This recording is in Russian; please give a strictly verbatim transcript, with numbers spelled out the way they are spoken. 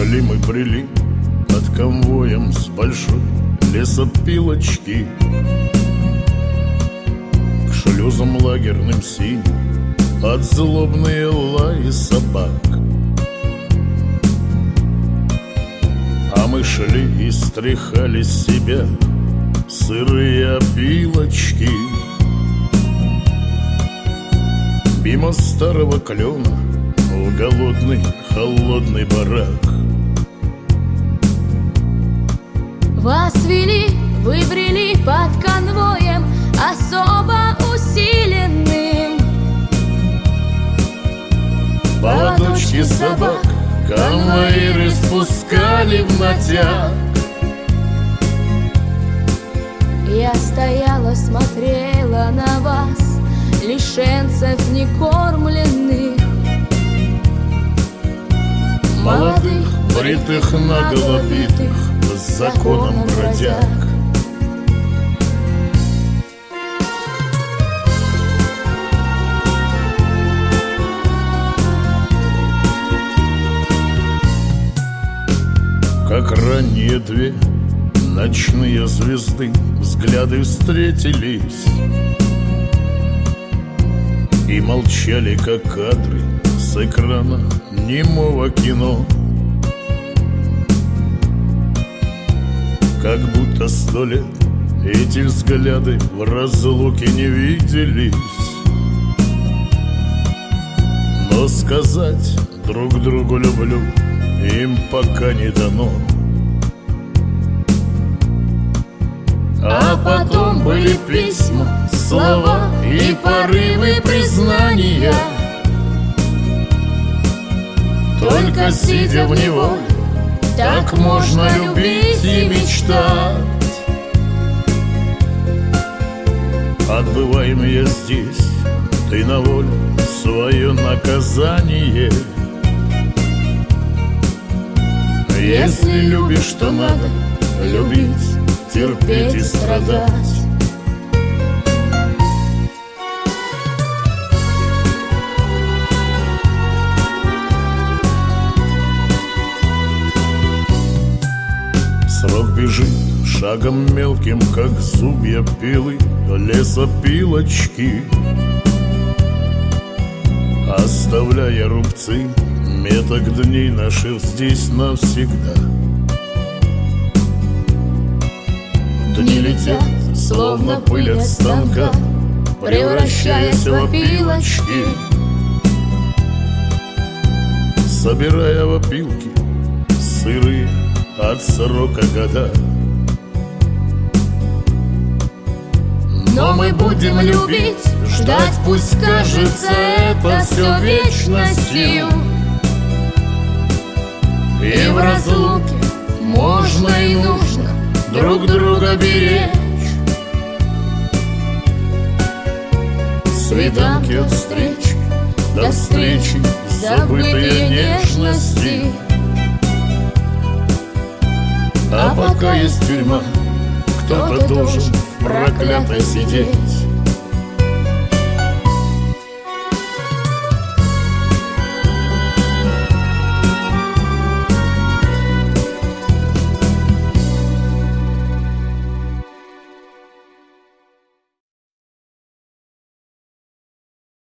Шли мы, брели под конвоем с большой лесопилочки к шлюзам лагерным синим под злобные лаи собак. А мы шли и стряхали с себя сырые опилочки. Мимо старого клена в голодный холодный барак. Вас вели, вы брели под конвоем особо усиленным. Поводочки собак конвоиры спускали в натяг. Я стояла, смотрела на вас, лишенцев некормленных, молодых, бритых, наголо битых, с законом бродяг. Как ранние две ночные звезды взгляды встретились и молчали, как кадры с экрана немого кино. Как будто сто лет эти взгляды в разлуке не виделись, но сказать друг другу люблю им пока не дано. А потом были письма, слова и порывы признания. Только сидя в неволе, так можно любить и мечтать. Отбываем я здесь, ты на воле, свое наказание. Если любишь, то надо любить, терпеть и страдать. Срок бежит шагом мелким, как зубья пилы лесопилочки, оставляя рубцы меток дней наших здесь навсегда. Дни летят, словно пыль от станка, превращаясь в опилочки, собирая в опилки сырые от срока года. Но мы будем любить, ждать, пусть кажется это все вечностью. И в разлуке можно и нужно друг друга беречь. Свиданки от встречи до встречи, забытые нежности. А пока есть тюрьма, кто-то должен в проклятой сидеть.